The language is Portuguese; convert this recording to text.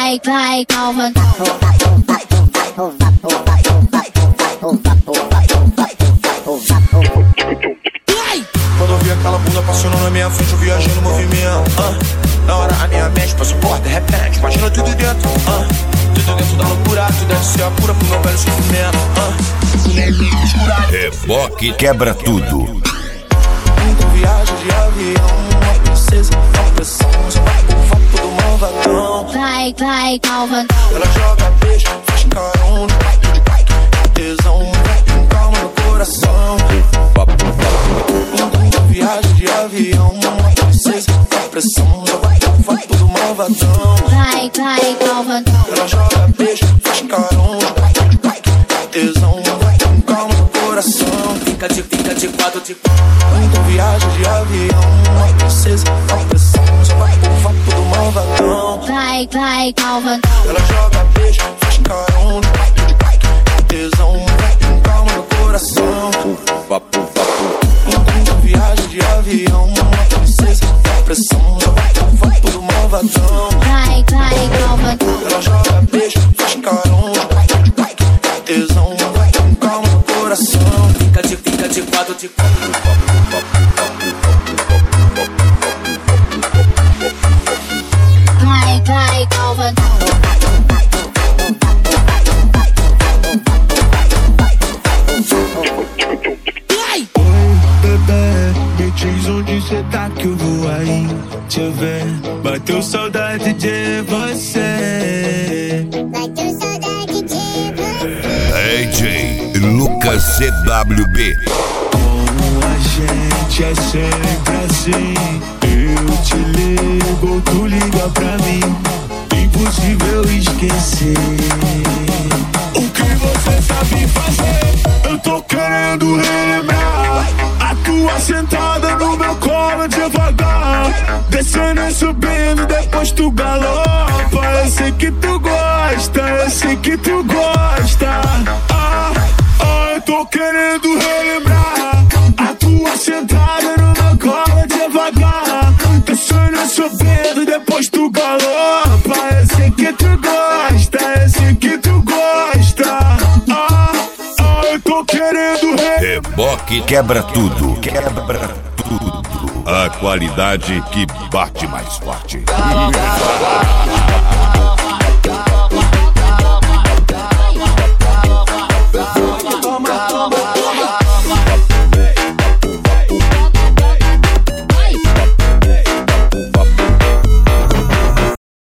vai, calma. Quando eu vi aquela bunda passando na minha frente, eu viajei no movimento. Na hora a minha mente passou por de repente, imagina tudo dentro. Tudo dentro da loucura, tudo deve ser a cura pro meu velho sofrimento. Reboque quebra tudo. Então viagem de avião, uma princesa, uma pressão, só vai pro vapo do malvadão. Vai, calma. Ela joga beijo, faz carão, tesão, com calma no coração. Então viagem de avião, uma princesa, uma pressão, só vai pro vapo do malvadão. Vai, calma. Ela joga beijo, faz carão, tesão, com calma no coração. Fica de quatro, de quatro. Então viagem de avião, uma princesa, uma pressão, só vai pro vapo do malvadão. Vai, calma. Ela joga beijo, faz carão, tesão, com calma no coração. Então viagem de avião, uma princesa, uma pressão, só vai pro vapo do malvadão. Vai, calma. Ela joga beijo, faz carão, tesão, com calma no coração. Fica de quatro, de quatro. Vai, calma. Me diz onde cê tá que eu vou aí te ver. Bateu saudade de você. Bateu saudade de você. AJ Lucas CWB. Com a gente é sempre assim. Eu te ligo, tu liga pra mim. Impossível esquecer. O que você sabe fazer? Eu tô querendo relembrar. A tua sentada no meu colo devagar. Descendo e subindo, depois tu galopa. Eu sei que tu gosta, eu sei que tu gosta. Eu tô querendo relembrar. A tua sentada no meu colo devagar. Descendo e subindo, depois tu galopa. Eu sei que tu gosta, eu sei que tu gosta. Eu tô querendo Reboque quebra tudo. Quebra tudo. A qualidade que bate mais forte.